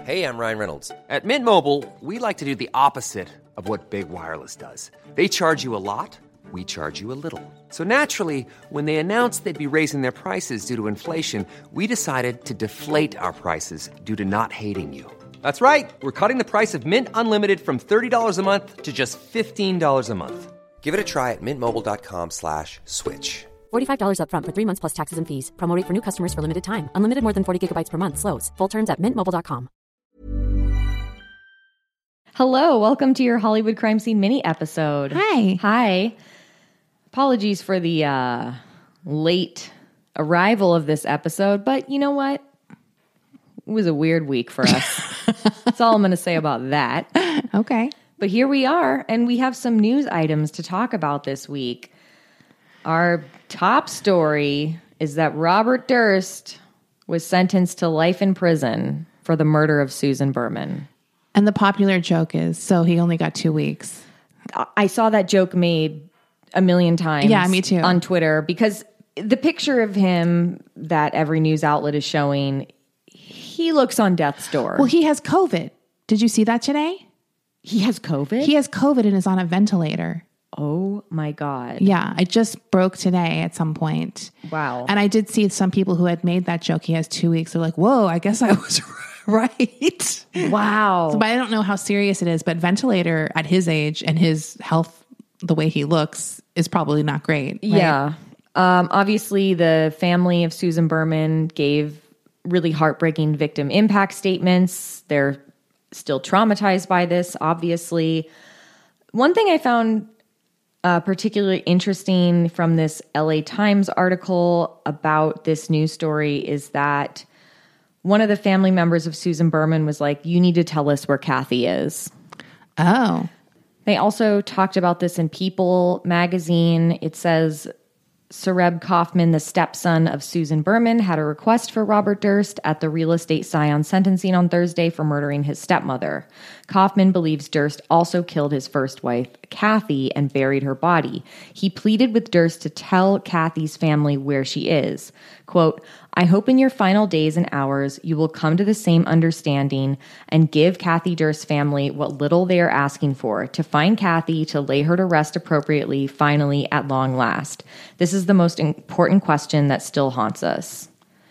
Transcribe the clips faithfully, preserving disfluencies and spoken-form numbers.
Hey, I'm Ryan Reynolds. At Mint Mobile, we like to do the opposite of what Big Wireless does. They charge you a lot, we charge you a little. So naturally, when they announced they'd be raising their prices due to inflation, we decided to deflate our prices due to not hating you. That's right. We're cutting the price of Mint Unlimited from thirty dollars a month to just fifteen dollars a month. Give it a try at mintmobile.com slash switch. forty-five dollars up front for three months plus taxes and fees. Promo rate for new customers for limited time. Unlimited more than forty gigabytes per month. Slows full terms at mint mobile dot com. Hello, welcome to your Hollywood Crime Scene mini episode. Hi. Hi. Apologies for the uh, late arrival of this episode, but you know what? It was a weird week for us. That's all I'm going to say about that. Okay. But here we are, and we have some news items to talk about this week. Our top story is that Robert Durst was sentenced to life in prison for the murder of Susan Berman. And the popular joke is, so he only got two weeks. I saw that joke made a million times. Yeah, me too. On Twitter, because the picture of him that every news outlet is showing, he looks on death's door. Well, he has COVID. Did you see that today? He has COVID? He has COVID and is on a ventilator. Oh my God. Yeah, I just broke today at some point. Wow. And I did see some people who had made that joke. He has two weeks. They're like, whoa, I guess I was right. Wow. So, but I don't know how serious it is, but ventilator at his age and his health, the way he looks, is probably not great. Right? Yeah. Um, obviously, the family of Susan Berman gave really heartbreaking victim impact statements. They're still traumatized by this, obviously. One thing I found uh, particularly interesting from this L A Times article about this news story is that one of the family members of Susan Berman was like, you need to tell us where Kathy is. Oh. They also talked about this in People magazine. It says, Sareb Kaufman, the stepson of Susan Berman, had a request for Robert Durst at the real estate scion sentencing on Thursday for murdering his stepmother. Kaufman believes Durst also killed his first wife, Kathy, and buried her body. He pleaded with Durst to tell Kathy's family where she is. Quote, I hope in your final days and hours you will come to the same understanding and give Kathy Durst's family what little they are asking for, to find Kathy, to lay her to rest appropriately, finally, at long last. This is the most important question that still haunts us.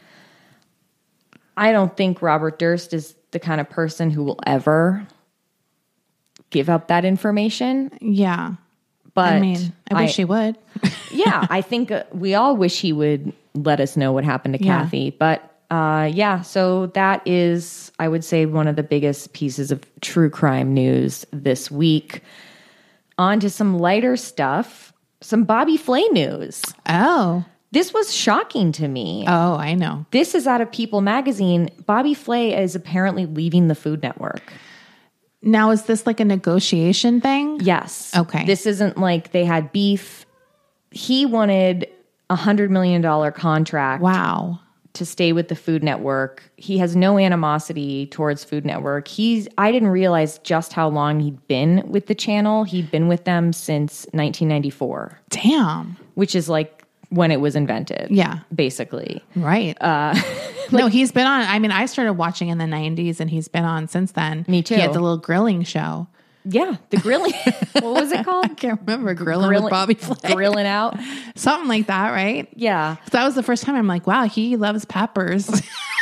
I don't think Robert Durst is the kind of person who will ever give up that information. Yeah. But I mean, I wish I, he would. yeah, I think uh, we all wish he would let us know what happened to Yeah. Kathy. But uh, yeah, so that is, I would say, one of the biggest pieces of true crime news this week. On to some lighter stuff, some Bobby Flay news. Oh. This was shocking to me. Oh, I know. This is out of People magazine. Bobby Flay is apparently leaving the Food Network. Now, is this like a negotiation thing? Yes. Okay. This isn't like they had beef. He wanted a one hundred million dollars contract. Wow. To stay with the Food Network. He has no animosity towards Food Network. He's I didn't realize just how long he'd been with the channel. He'd been with them since nineteen ninety-four. Damn. Which is like when it was invented. Yeah. Basically. Right. Uh, no, he's been on, I mean, I started watching in the nineties and he's been on since then. Me too. He had the little grilling show. Yeah. The grilling. What was it called? I can't remember. Grilling, Grilling with Bobby Flay. Grilling out. Something like that, right? Yeah. So that was the first time I'm like, wow, he loves peppers.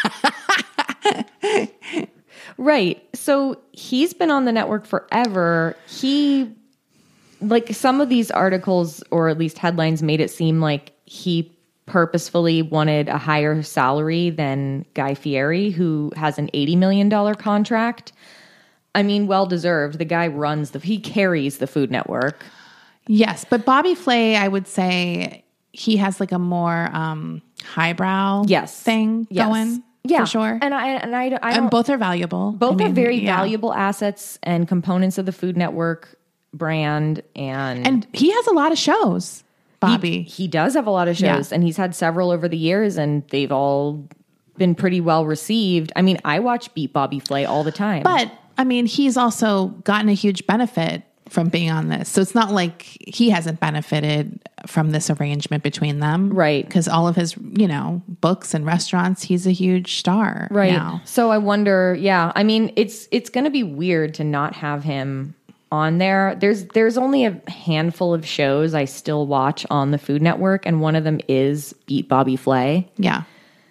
Right. So he's been on the network forever. He, like some of these articles or at least headlines made it seem like he purposefully wanted a higher salary than Guy Fieri, who has an eighty million dollars contract. I mean, well-deserved. The guy runs the, he carries the Food Network. Yes. But Bobby Flay, I would say he has like a more um, highbrow yes. thing yes. going. Yeah. For sure. And I, and I, I don't, and both are valuable. Both I mean, are very yeah. valuable assets and components of the Food Network brand. And, and he has a lot of shows. Bobby. He, he does have a lot of shows, yeah. and he's had several over the years, and they've all been pretty well received. I mean, I watch Beat Bobby Flay all the time. But, I mean, he's also gotten a huge benefit from being on this. So it's not like he hasn't benefited from this arrangement between them. Right. Because all of his, you know, books and restaurants, he's a huge star right now. So I wonder, yeah, I mean, it's it's going to be weird to not have him on there. There's there's only a handful of shows I still watch on the Food Network, and one of them is Beat Bobby Flay. Yeah.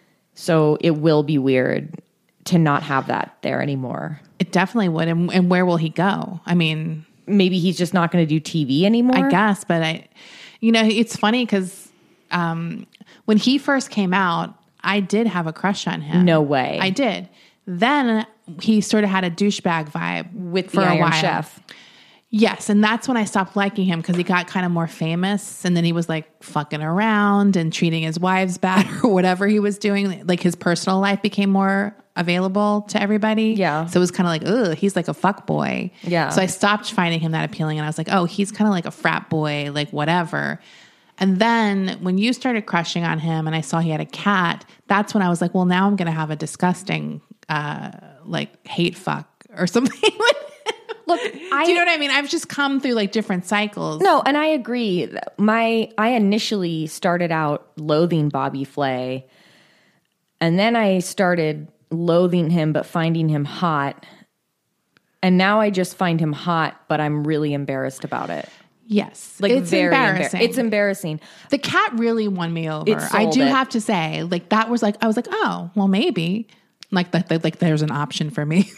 So it will be weird to not have that there anymore. It definitely would. And, and where will he go? I mean, maybe he's just not going to do T V anymore. I guess, but I, you know, it's funny because um, when he first came out, I did have a crush on him. No way. I did. Then he sort of had a douchebag vibe with for the a Iron while. Chef. Yes, and that's when I stopped liking him because he got kind of more famous, and then he was like fucking around and treating his wives bad or whatever he was doing. Like his personal life became more available to everybody. Yeah. So it was kind of like, ugh, he's like a fuck boy. Yeah. So I stopped finding him that appealing, and I was like, oh, he's kind of like a frat boy, like whatever. And then when you started crushing on him and I saw he had a cat, that's when I was like, well, now I'm going to have a disgusting, uh, like hate fuck or something. Look, I, do you know what I mean? I've just come through like different cycles. No, and I agree. My I initially started out loathing Bobby Flay, and then I started loathing him but finding him hot. And now I just find him hot, but I'm really embarrassed about it. Yes. Like it's very embarrassing. Embar- it's embarrassing. The cat really won me over. It I sold do it. have to say, like that was like I was like, oh, well maybe. Like that, that like there's an option for me.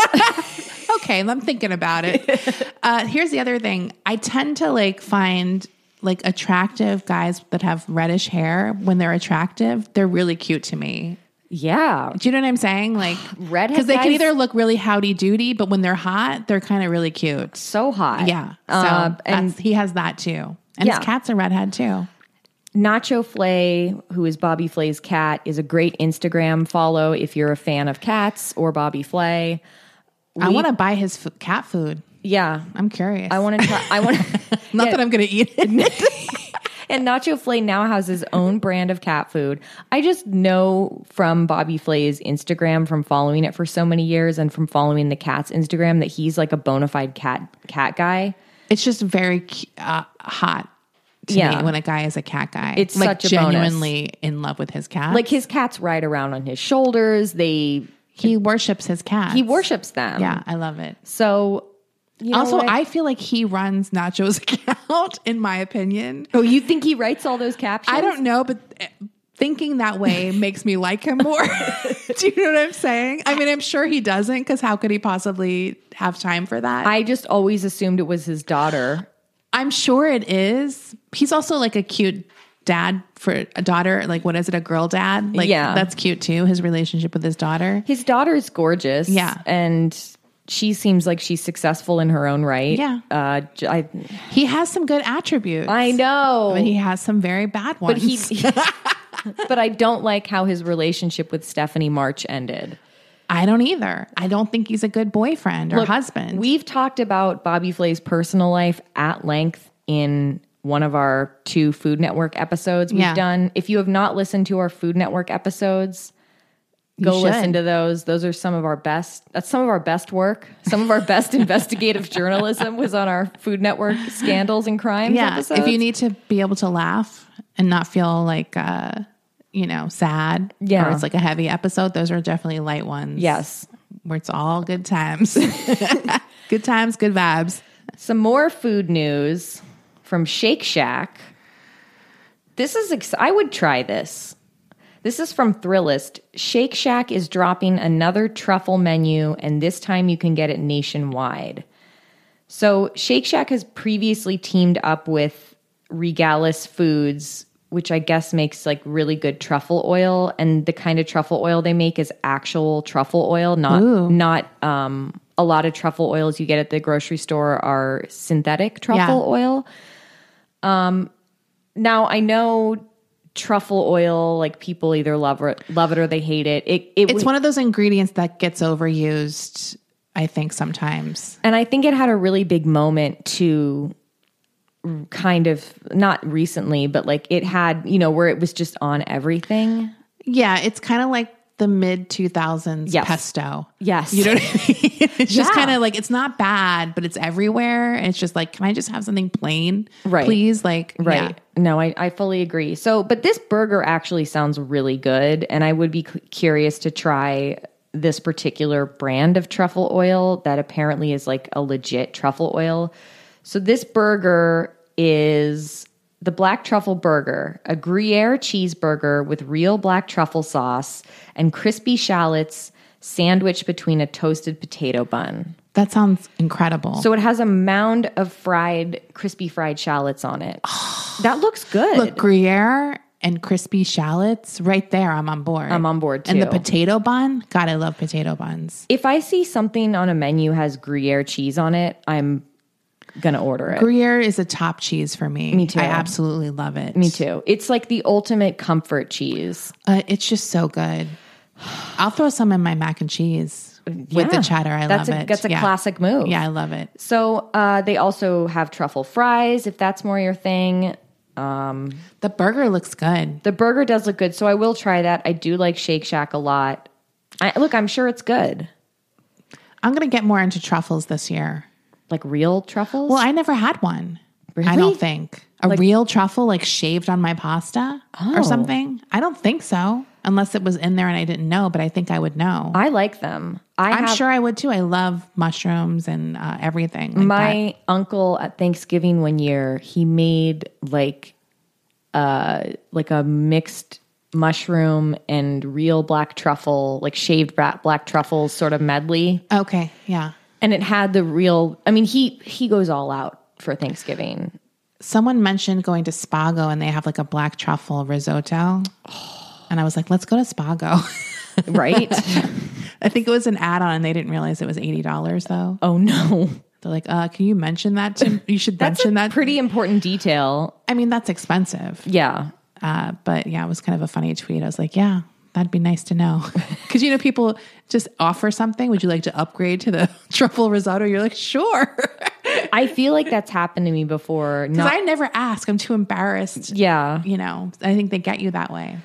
Okay, I'm thinking about it. Uh, here's the other thing. I tend to like find like attractive guys that have reddish hair. When they're attractive, they're really cute to me. Yeah. Do you know what I'm saying? Like Redhead because they can guys- either look really howdy doody, but when they're hot, they're kind of really cute. So hot. Yeah. So Uh, and that's, he has that too, and Yeah. his cat's a redhead too. Nacho Flay, who is Bobby Flay's cat, is a great Instagram follow if you're a fan of cats or Bobby Flay. I We- want to buy his f- cat food. Yeah. I'm curious. I want to try. I want to. Not that I'm going to eat it. And Nacho Flay now has his own brand of cat food. I just know from Bobby Flay's Instagram, from following it for so many years and from following the cat's Instagram, that he's like a bona fide cat cat guy. It's just very cu- uh, hot to Yeah. me when a guy is a cat guy. It's like such a bonus. genuinely in love with his cat. Like his cats ride around on his shoulders. They he worships his cat. he worships them. Yeah, I love it. So you know Also, what? I feel like he runs Nacho's account, in my opinion. oh, you think he writes all those captions? I don't know, but thinking that way makes me like him more. Do you know what I'm saying? I mean, I'm sure he doesn't, because how could he possibly have time for that? I just always assumed it was his daughter. I'm sure it is. He's also like a cute dad for a daughter. Like, what is it? A girl dad? Like, Yeah. that's cute too. His relationship with his daughter. His daughter is gorgeous. Yeah. And she seems like she's successful in her own right. Yeah. Uh, j- I, He has some good attributes. I know. But he has some very bad ones. But he, but I don't like how his relationship with Stephanie March ended. I don't either. I don't think he's a good boyfriend or Look, husband. We've talked about Bobby Flay's personal life at length in one of our two Food Network episodes we've Yeah. done. If you have not listened to our Food Network episodes, go should. listen to those. Those are some of our best. That's some of our best work. Some of our best investigative journalism was on our Food Network scandals and crimes yeah. episodes. If you need to be able to laugh and not feel like, uh, you know, sad, Yeah. or it's like a heavy episode, those are definitely light ones. Yes. Where it's all good times. Good times, good vibes. Some more food news from Shake Shack. This is, ex- I would try this. This is from Thrillist. Shake Shack is dropping another truffle menu, and this time you can get it nationwide. So Shake Shack has previously teamed up with Regalis Foods, which I guess makes like really good truffle oil. And the kind of truffle oil they make is actual truffle oil, not Ooh. not um, a lot of truffle oils you get at the grocery store are synthetic truffle Yeah. oil. Um, now I know truffle oil, like people either love it, love it or they hate it. It, it It's one of those ingredients that gets overused, I think, sometimes. and I think it had a really big moment to kind of not recently, but like it had, you know, where it was just on everything. Yeah, it's kind of like the mid two thousands Yes. pesto. Yes. You know what I mean? It's just Yeah. kind of like, it's not bad, but it's everywhere. And it's just like, can I just have something plain? Right. Please? Like, Right. yeah. No, I, I fully agree. So, but this burger actually sounds really good. And I would be c- curious to try this particular brand of truffle oil that apparently is like a legit truffle oil. So this burger is the Black Truffle Burger, a Gruyere cheeseburger with real black truffle sauce and crispy shallots sandwiched between a toasted potato bun. That sounds incredible. So it has a mound of fried, crispy fried shallots on it. That looks good. look, Gruyere and crispy shallots right there. I'm on board. I'm on board, And the too. potato bun. God, I love potato buns. If I see something on a menu has Gruyere cheese on it, I'm going to order it. Gruyere is a top cheese for me. Me too. I absolutely love it. Me too. It's like the ultimate comfort cheese. Uh, it's just so good. I'll throw some in my mac and cheese with Yeah. the cheddar. I That's love a, it. That's a Yeah. classic move. Yeah, I love it. So uh, they also have truffle fries, if that's more your thing. The burger looks good. The burger does look good, so I will try that. I do like Shake Shack a lot. I, look, I'm sure it's good. I'm going to get more into truffles this year. Like real truffles? Well, I never had one. I Really? don't think. A real truffle like shaved on my pasta Oh. or something? I don't think so. Unless it was in there and I didn't know, but I think I would know. I like them. I I'm have, sure I would too. I love mushrooms and uh, everything. Like my uncle at Thanksgiving one year, he made like uh like a mixed mushroom and real black truffle, like shaved bra- black truffles sort of medley. that. Okay, yeah. And it had the real, I mean, he he goes all out for Thanksgiving. Someone mentioned going to Spago and they have like a black truffle risotto. And I was like, let's go to Spago. Right? I think it was an add-on and they didn't realize it was eighty dollars though. Oh no. They're like, uh, can you mention that to You should That's mention a that. pretty important detail. I mean, that's expensive. Yeah. Uh, but yeah, it was kind of a funny tweet. I was like, yeah, that'd be nice to know. Because, you know, people just offer something. Would you like to upgrade to the truffle risotto? You're like, sure. I feel like that's happened to me before. Because Not, I never ask. I'm too embarrassed. yeah. You know, I think they get you that way.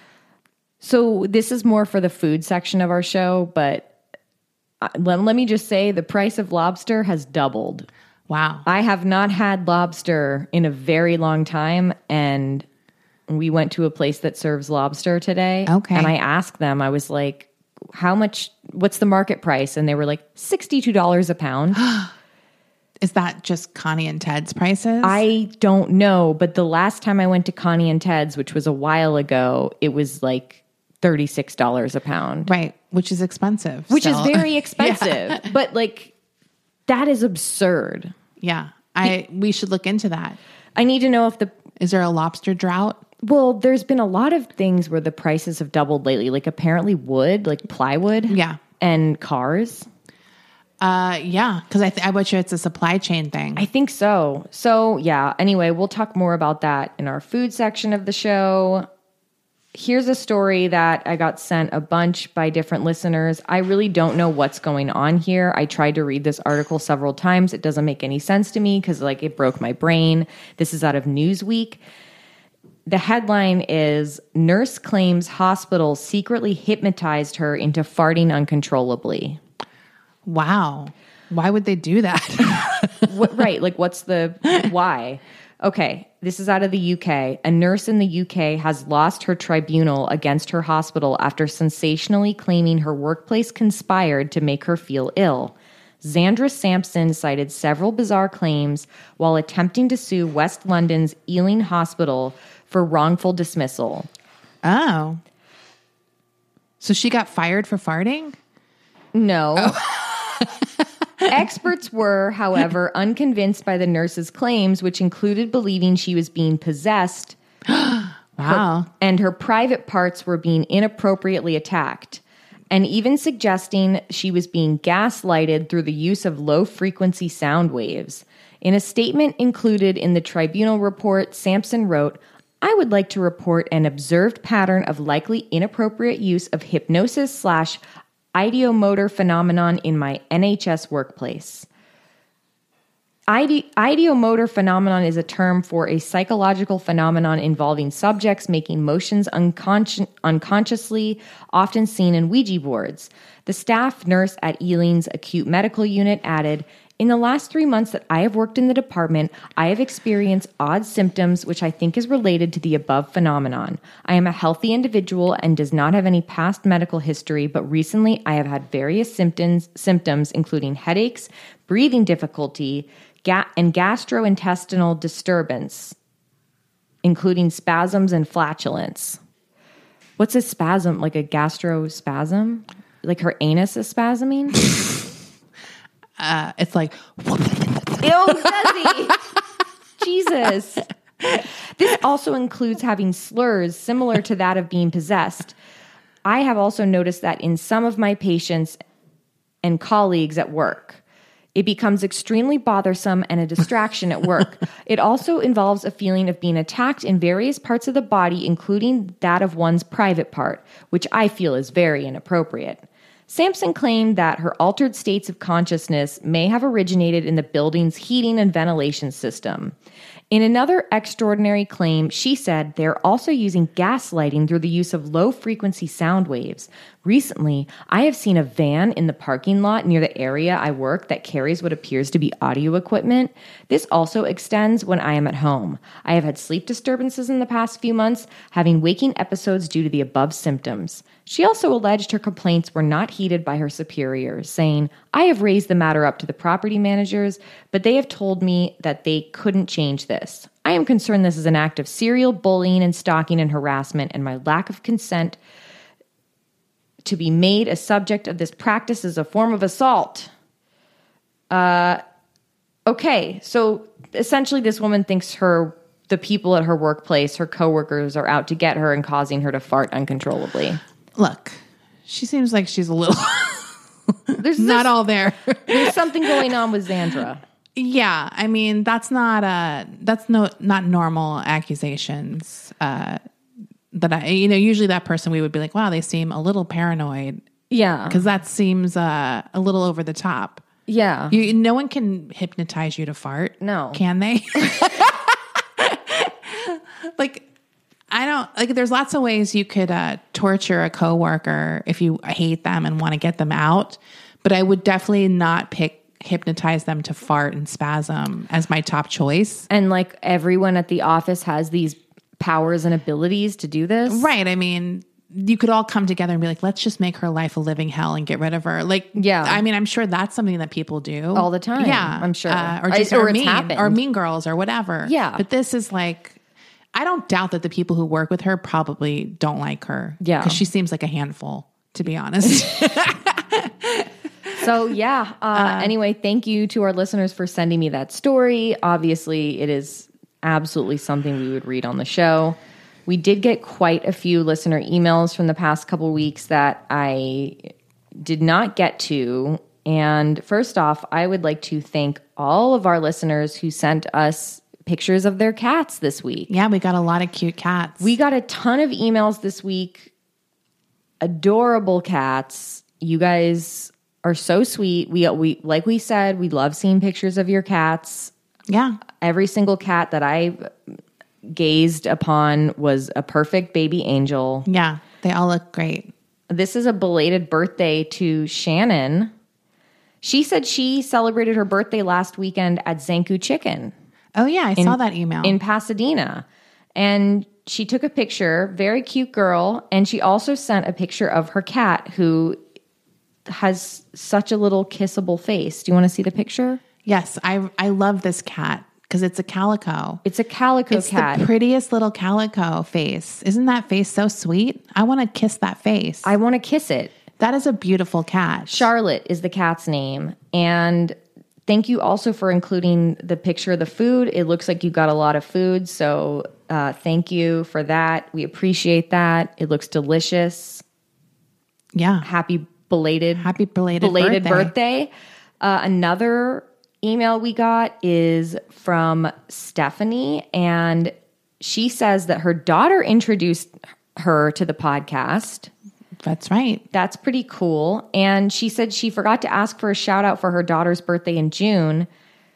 So this is more for the food section of our show, but uh, let, let me just say the price of lobster has doubled. Wow. I have not had lobster in a very long time, and we went to a place that serves lobster today. Okay. And I asked them, I was like, how much, what's the market price? And they were like, sixty-two dollars a pound. Is that just Connie and Ted's prices? I don't know, but the last time I went to Connie and Ted's, which was a while ago, it was like thirty-six dollars a pound. Right. Which is expensive. Which still. is very expensive. But like, that is absurd. Yeah. I, we should look into that. I need to know if the, Is there a lobster drought? well, there's been a lot of things where the prices have doubled lately. Like apparently wood, like plywood. Yeah. And cars. Uh, yeah. Because I, th- I bet you it's a supply chain thing. I think so. So yeah, anyway, we'll talk more about that in our food section of the show. Here's a story that I got sent a bunch by different listeners. I really don't know what's going on here. I tried to read this article several times. It doesn't make any sense to me because like it broke my brain. This is out of Newsweek. The headline is Nurse Claims Hospital Secretly Hypnotized Her into Farting Uncontrollably. Wow. Why would they do that? What, right. Like, what's the why? Okay. This is out of the U K. A nurse in the U K has lost her tribunal against her hospital after sensationally claiming her workplace conspired to make her feel ill. Zandra Sampson cited several bizarre claims while attempting to sue West London's Ealing Hospital for wrongful dismissal. Oh. So she got fired for farting? No. Experts were, however, unconvinced by the nurse's claims, which included believing she was being possessed Wow. and her private parts were being inappropriately attacked, and even suggesting she was being gaslighted through the use of low-frequency sound waves. In a statement included in the tribunal report, Sampson wrote, I would like to report an observed pattern of likely inappropriate use of hypnosis slash ideomotor phenomenon in my N H S workplace. Ide- ideomotor phenomenon is a term for a psychological phenomenon involving subjects making motions unconsci- unconsciously, often seen in Ouija boards. The staff nurse at Ealing's acute medical unit added, "In the last three months that I have worked in the department, I have experienced odd symptoms, which I think is related to the above phenomenon. I am a healthy individual and does not have any past medical history, but recently I have had various symptoms, symptoms including headaches, breathing difficulty, ga- and gastrointestinal disturbance, including spasms and flatulence." What's a spasm? Like a gastrospasm? Like her anus is spasming? Uh, it's like, Ew, Desi. Jesus. This also includes having slurs similar to that of being possessed. I have also noticed that in some of my patients and colleagues at work, it becomes extremely bothersome and a distraction at work. It also involves a feeling of being attacked in various parts of the body, including that of one's private part, which I feel is very inappropriate. Sampson claimed that her altered states of consciousness may have originated in the building's heating and ventilation system. In another extraordinary claim, she said they're also using gaslighting through the use of low-frequency sound waves. Recently, I have seen a van in the parking lot near the area I work that carries what appears to be audio equipment. This also extends when I am at home. I have had sleep disturbances in the past few months, having waking episodes due to the above symptoms. She also alleged her complaints were not heeded by her superiors, saying, "I have raised the matter up to the property managers, but they have told me that they couldn't change this. I am concerned this is an act of serial bullying and stalking and harassment, and my lack of consent to be made a subject of this practice is a form of assault." Uh, okay, so essentially this woman thinks her the people at her workplace, her coworkers, are out to get her and causing her to fart uncontrollably. look, she seems like she's a little There's not this- all there. There's something going on with Xandra. Yeah, I mean that's not uh that's no not normal accusations. Uh, that I you know usually that person we would be like, wow, they seem a little paranoid Yeah. because that seems uh, a little over the top. Yeah. You, no one can hypnotize you to fart. No. Can they? Like, I don't, like, there's lots of ways you could uh, torture a coworker if you hate them and want to get them out. But I would definitely not pick, hypnotize them to fart and spasm as my top choice. And like everyone at the office has these powers and abilities to do this. Right. I mean, you could all come together and be like, let's just make her life a living hell and get rid of her. Like, Yeah. I mean, I'm sure that's something that people do All the time, Yeah. I'm sure. Uh, or I- just, or or, it's mean, happened. or mean girls or whatever. Yeah. But this is like, I don't doubt that the people who work with her probably don't like her. Yeah. Because she seems like a handful, to be honest. So yeah. Uh, anyway, thank you to our listeners for sending me that story. Obviously, it is absolutely something we would read on the show. We did get quite a few listener emails from the past couple weeks that I did not get to. And first off, I would like to thank all of our listeners who sent us pictures of their cats this week. Yeah, we got a lot of cute cats. We got a ton of emails this week. Adorable cats. You guys are so sweet. We we like we said, we love seeing pictures of your cats. yeah. Every single cat that I gazed upon was a perfect baby angel. Yeah. They all look great. This is a belated birthday to Shannon. She said she celebrated her birthday last weekend at Zanku Chicken Oh, yeah. I saw that email. in Pasadena. And she took a picture, very cute girl, and she also sent a picture of her cat who has such a little kissable face. Do you want to see the picture? yes. I, I love this cat because it's a calico. It's a calico It's cat. the prettiest little calico face. Isn't that face so sweet? I want to kiss that face. I want to kiss it. that is a beautiful cat. Charlotte is the cat's name. And thank you also for including the picture of the food. It looks like you got a lot of food. So uh, thank you for that. We appreciate that. It looks delicious. Yeah. Happy belated Happy belated, belated birthday. birthday. Uh, another email we got is from Stephanie, and she says that her daughter introduced her to the podcast. That's right. That's pretty cool. And she said she forgot to ask for a shout out for her daughter's birthday in June.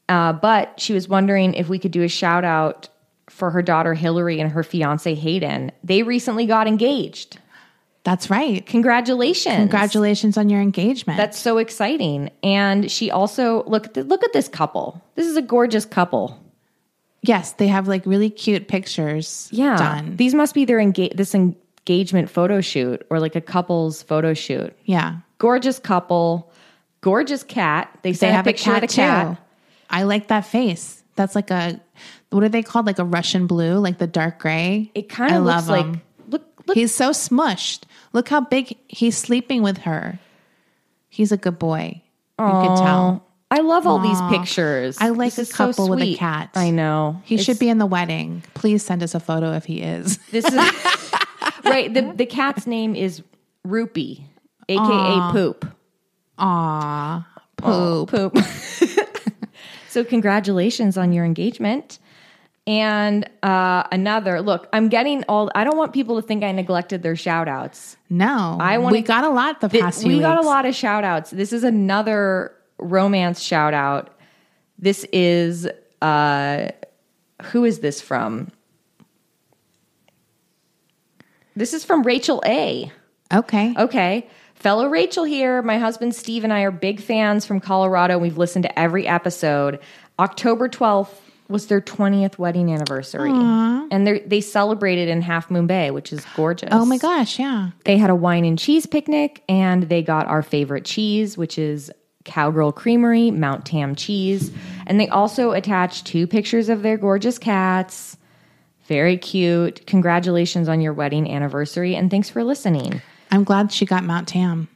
Uh, but she was wondering if we could do a shout out for her daughter Hillary and her fiance Hayden. They recently got engaged. That's right. Congratulations. Congratulations on your engagement. That's so exciting. And she also, look at the, look at this couple. This is a gorgeous couple. Yes, they have like really cute pictures Yeah. done. These must be their enga- this engagement photo shoot or like a couple's photo shoot. Yeah. Gorgeous couple, gorgeous cat. They They sent have a a picture cat of the cat. too. I like that face. That's like a, what are they called? Like a Russian blue, like the dark gray. It kind I of looks love like, him. look, look. He's so smushed. Look how big he's sleeping with her. He's a good boy. You can tell. I love all these pictures. I like This a is so couple with a sweet. cat. I know. He It's- should be in the wedding. Please send us a photo if he is. This is right. The the cat's name is Rupee, aka Poop. Aw, Oh, poop. poop. So congratulations on your engagement. And uh, another look. I'm getting all. I don't want people to think I neglected their shout outs. No, I wanna- we got a lot the past few We got a weeks. lot of shout outs. This is another romance shout out. This is uh who is this from? This is from Rachel A. Okay. Okay. Fellow Rachel here. My husband Steve and I are big fans from Colorado. We've listened to every episode. October twelfth was their twentieth wedding anniversary. And they they celebrated in Half Moon Bay, which is gorgeous. Oh my gosh, yeah. They had a wine and cheese picnic, and they got our favorite cheese, which is Cowgirl Creamery, Mount Tam cheese. And they also attached two pictures of their gorgeous cats. Very cute. Congratulations on your wedding anniversary, and thanks for listening. I'm glad she got Mount Tam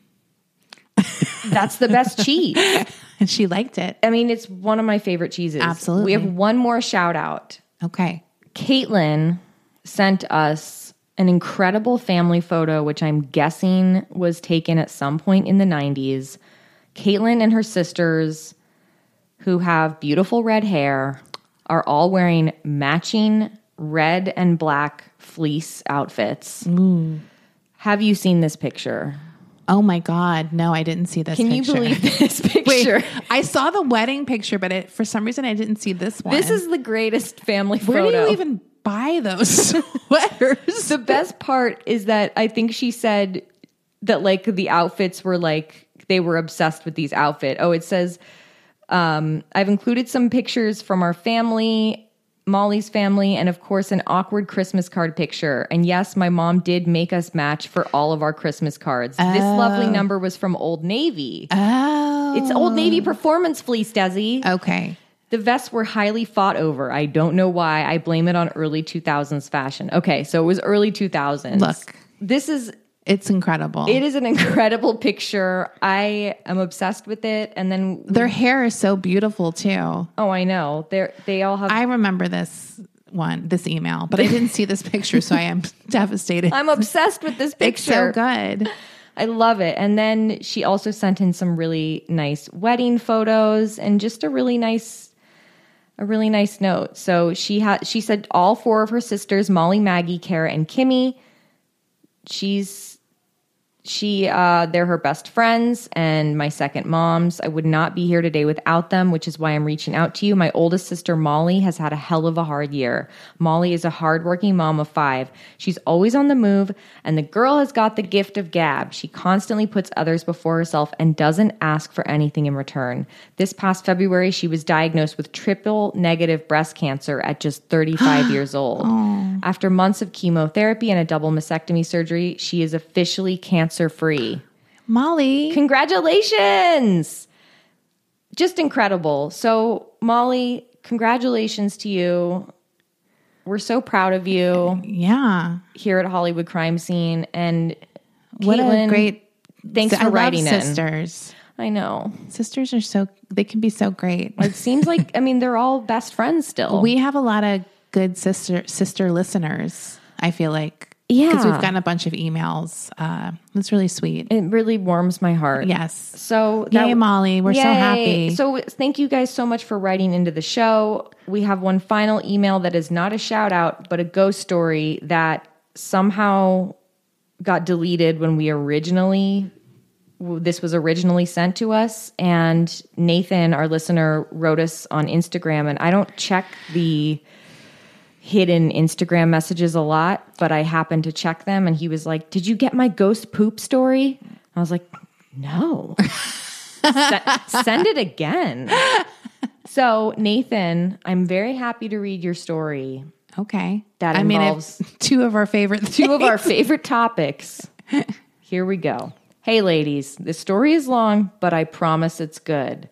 That's the best cheese. and she liked it. I mean, it's one of my favorite cheeses. Absolutely. We have one more shout out. Okay. Caitlin sent us an incredible family photo, which I'm guessing was taken at some point in the nineties. Caitlin and her sisters, who have beautiful red hair, are all wearing matching red and black fleece outfits. Ooh. Have you seen this picture? Oh my God. No, I didn't see this Can picture. you believe this Wait, picture? I saw the wedding picture, but it, for some reason I didn't see this one. This is the greatest family Where photo. do you even buy those sweaters? The best part is that I think she said that like the outfits were like, they were obsessed with these outfits. Oh, it says, um, I've included some pictures from our family, Molly's family, and of course an awkward Christmas card picture. And yes, my mom did make us match for all of our Christmas cards. This lovely number was from Old Navy. Oh. It's Old Navy performance fleece, Desi. Okay. The vests were highly fought over. I don't know why. I blame it on early two thousands fashion. Okay, so it was early two thousands. Look. This is, It's incredible. it is an incredible picture. I am obsessed with it. And then, Their hair is so beautiful too. oh, I know. They're, they all have, I remember this one, this email, but I didn't see this picture, so I am devastated. I'm obsessed with this It's so picture. good. I love it. And then she also sent in some really nice wedding photos and just a really nice a really nice note. So she had she said all four of her sisters, Molly, Maggie, Kara, and Kimmy, she's she uh they're her best friends and my second moms. I would not be here today without them, which is why I'm reaching out to you. My oldest sister Molly has had a hell of a hard year. Molly is a hardworking mom of five. She's always on the move, and the girl has got the gift of gab. She constantly puts others before herself and doesn't ask for anything in return. This past February, she was diagnosed with triple negative breast cancer at just thirty-five years old. After months of chemotherapy and a double mastectomy surgery, she is officially cancer-free. Molly. Congratulations! Just incredible. So, Molly, congratulations to you. We're so proud of you Yeah. here at Hollywood Crime Scene. And What Caitlin, a great. thanks I for love writing in. sisters. I know. Sisters are so, they can be so great. It seems like, I mean, they're all best friends still. We have a lot of good sister sister listeners, I feel like. Yeah. Because we've gotten a bunch of emails. Uh, it's really sweet. It really warms my heart. Yes. So Yay, Molly. We're so Yay. happy. So thank you guys so much for writing into the show. We have one final email that is not a shout out, but a ghost story that somehow got deleted when we originally this was originally sent to us, and Nathan, our listener, wrote us on Instagram, and I don't check the hidden Instagram messages a lot, but I happened to check them, and he was like, did you get my ghost poop story? I was like, no. S- send it again. So, Nathan, I'm very happy to read your story. Okay. That I involves mean, two of our favorite things. two of our favorite topics. Here we go. Hey, ladies, this story is long, but I promise it's good.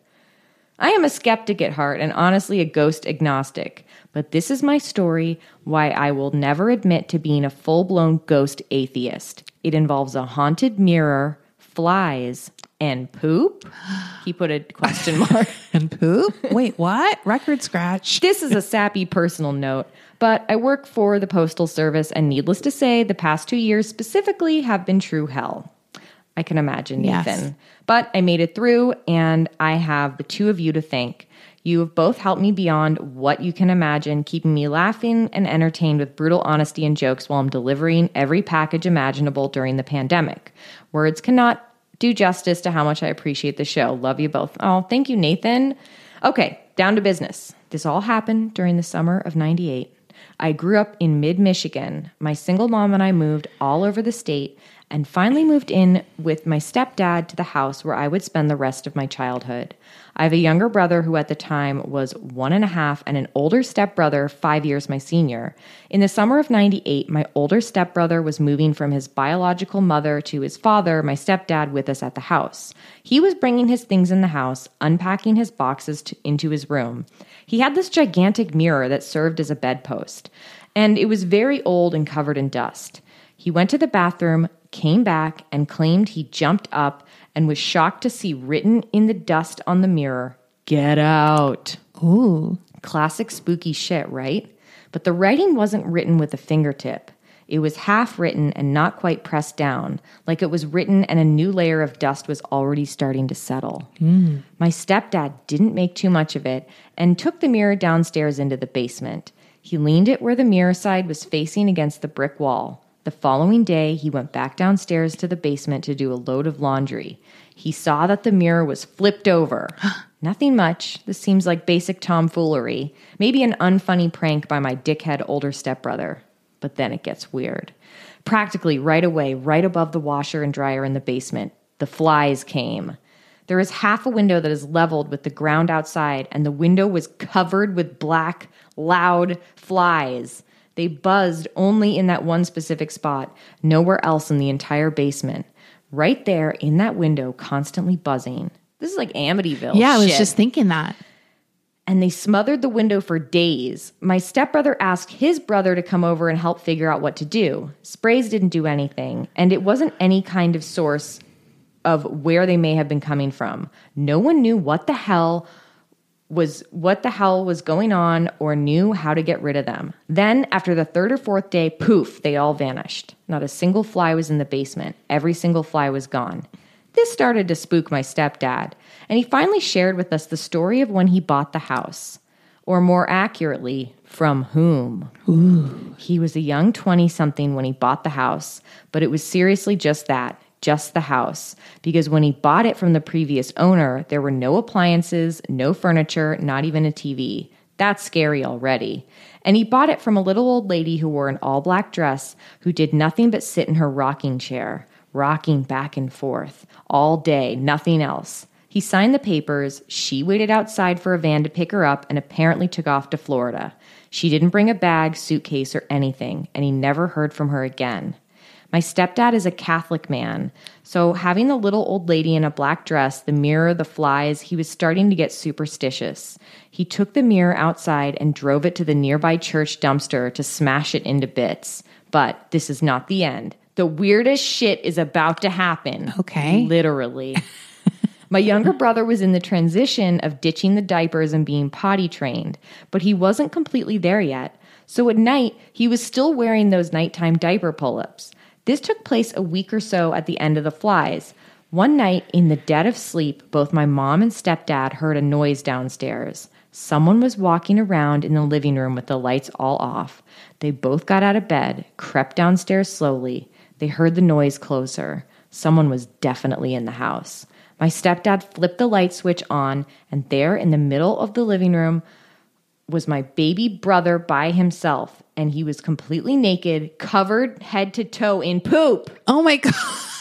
I am a skeptic at heart and honestly a ghost agnostic, but this is my story why I will never admit to being a full-blown ghost atheist. It involves a haunted mirror, flies, and poop? He put a question mark. And poop? Wait, what? Record scratch. This is a sappy personal note, but I work for the Postal Service, and needless to say, the past two years specifically have been true hell. I can imagine, Nathan. Yes. But I made it through, and I have the two of you to thank. You have both helped me beyond what you can imagine, keeping me laughing and entertained with brutal honesty and jokes while I'm delivering every package imaginable during the pandemic. Words cannot do justice to how much I appreciate the show. Love you both. Oh, thank you, Nathan. Okay, down to business. This all happened during the summer of ninety-eight. I grew up in mid-Michigan. My single mom and I moved all over the state and finally moved in with my stepdad to the house where I would spend the rest of my childhood. I have a younger brother who at the time was one and a half and an older stepbrother five years my senior. In the summer of ninety-eight, my older stepbrother was moving from his biological mother to his father, my stepdad, with us at the house. He was bringing his things in the house, unpacking his boxes to, into his room. He had this gigantic mirror that served as a bedpost, and it was very old and covered in dust. He went to the bathroom, came back, and claimed he jumped up and was shocked to see written in the dust on the mirror, "Get out." Ooh. Classic spooky shit, right? But the writing wasn't written with a fingertip. It was half written and not quite pressed down, like it was written and a new layer of dust was already starting to settle. Mm. My stepdad didn't make too much of it and took the mirror downstairs into the basement. He leaned it where the mirror side was facing against the brick wall. The following day, he went back downstairs to the basement to do a load of laundry. He saw that the mirror was flipped over. Nothing much. This seems like basic tomfoolery. Maybe an unfunny prank by my dickhead older stepbrother. But then it gets weird. Practically right away, right above the washer and dryer in the basement, the flies came. There is half a window that is leveled with the ground outside, and the window was covered with black, loud flies. They buzzed only in that one specific spot, nowhere else in the entire basement. Right there in that window, constantly buzzing. This is like Amityville Yeah, I was shit. just thinking that. And they smothered the window for days. My stepbrother asked his brother to come over and help figure out what to do. Sprays didn't do anything, and it wasn't any kind of source of where they may have been coming from. No one knew what the hell was what the hell was going on or knew how to get rid of them. Then, after the third or fourth day, poof, they all vanished. Not a single fly was in the basement. Every single fly was gone. This started to spook my stepdad, and he finally shared with us the story of when he bought the house. Or more accurately, from whom. Ooh. He was a young twenty-something when he bought the house, but it was seriously just that. Just the house, because when he bought it from the previous owner, there were no appliances, no furniture, not even a T V. That's scary already. And he bought it from a little old lady who wore an all-black dress who did nothing but sit in her rocking chair, rocking back and forth, all day, nothing else. He signed the papers, she waited outside for a van to pick her up, and apparently took off to Florida. She didn't bring a bag, suitcase, or anything, and he never heard from her again. My stepdad is a Catholic man, so having the little old lady in a black dress, the mirror, the flies, he was starting to get superstitious. He took the mirror outside and drove it to the nearby church dumpster to smash it into bits. But this is not the end. The weirdest shit is about to happen. Okay. Literally. My younger brother was in the transition of ditching the diapers and being potty trained, but he wasn't completely there yet. So at night, he was still wearing those nighttime diaper pull-ups. This took place a week or so at the end of the flies. One night, in the dead of sleep, both my mom and stepdad heard a noise downstairs. Someone was walking around in the living room with the lights all off. They both got out of bed, crept downstairs slowly. They heard the noise closer. Someone was definitely in the house. My stepdad flipped the light switch on, and there in the middle of the living room was my baby brother by himself, and he was completely naked, covered head to toe in poop. Oh my God.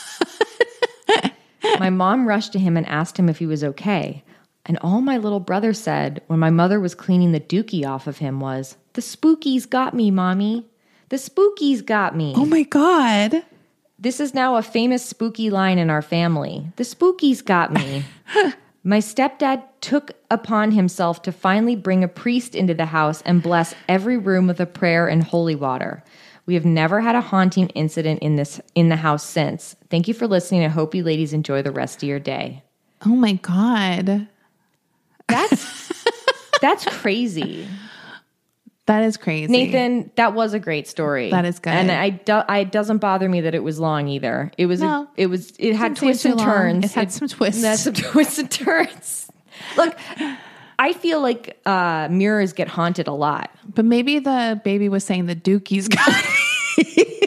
My mom rushed to him and asked him if he was okay. And all my little brother said when my mother was cleaning the dookie off of him was, "The spookies got me, Mommy. The spookies got me." Oh my God. This is now a famous spooky line in our family. The spookies got me. My stepdad took upon himself to finally bring a priest into the house and bless every room with a prayer and holy water. We have never had a haunting incident in this in the house since. Thank you for listening. I hope you ladies enjoy the rest of your day. Oh my God. That's that's crazy. That is crazy. Nathan, that was a great story. That is good. And I do, I, it doesn't bother me that it was long either. It was, No. a, it was, it had Didn't take twists too and long. turns. It had some twists. It had some twists and turns. Look, I feel like uh, mirrors get haunted a lot. But maybe the baby was saying the dookies got me.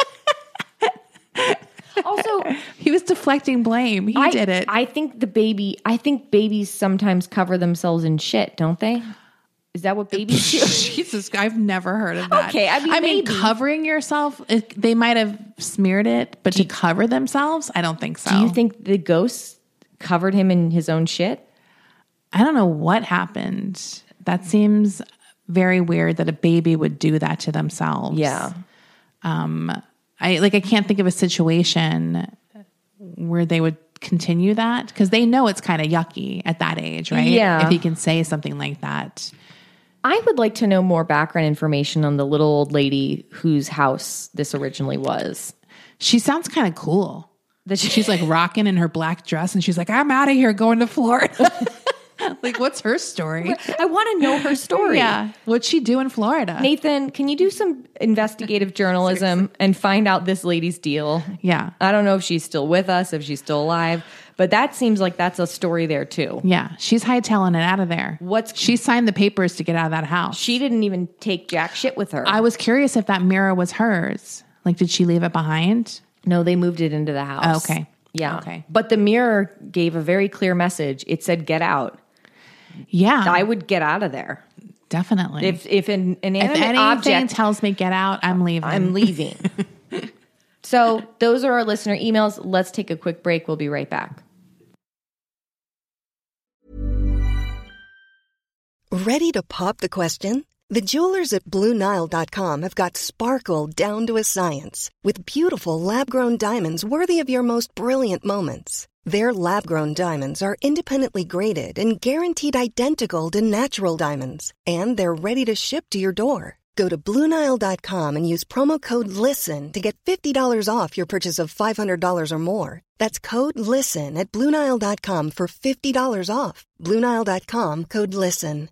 Also, He was deflecting blame. He I, did it. I think the baby, I think babies sometimes cover themselves in shit, don't they? Is that what babies do? Jesus, I've never heard of that. Okay, I mean, I mean, maybe. covering yourself, it, they might have smeared it, but to cover themselves, I don't think so. Do you think the ghost covered him in his own shit? I don't know what happened. That seems very weird that a baby would do that to themselves. Yeah. Um, I like. I can't think of a situation where they would continue that because they know it's kind of yucky at that age, right? Yeah. If he can say something like that. I would like to know more background information on the little old lady whose house this originally was. She sounds kind of cool. That she's like rocking in her black dress and she's like, "I'm out of here going to Florida." Like, what's her story? I want to know her story. Yeah. What'd she do in Florida? Nathan, can you do some investigative journalism and find out this lady's deal? Yeah. I don't know if she's still with us, if she's still alive, but that seems like that's a story there too. Yeah. She's hightailing it out of there. What's She signed the papers to get out of that house. She didn't even take jack shit with her. I was curious if that mirror was hers. Like, did she leave it behind? No, they moved it into the house. Oh, okay. Yeah. Okay. But the mirror gave a very clear message. It said, "Get out." Yeah. I would get out of there. Definitely. If if an if inanimate anything object, tells me get out, I'm leaving. I'm leaving. So those are our listener emails. Let's take a quick break. We'll be right back. Ready to pop the question? The jewelers at Blue Nile dot com have got sparkle down to a science with beautiful lab-grown diamonds worthy of your most brilliant moments. Their lab-grown diamonds are independently graded and guaranteed identical to natural diamonds, and they're ready to ship to your door. Go to Blue Nile dot com and use promo code LISTEN to get fifty dollars off your purchase of five hundred dollars or more. That's code LISTEN at Blue Nile dot com for fifty dollars off. Blue Nile dot com, code LISTEN.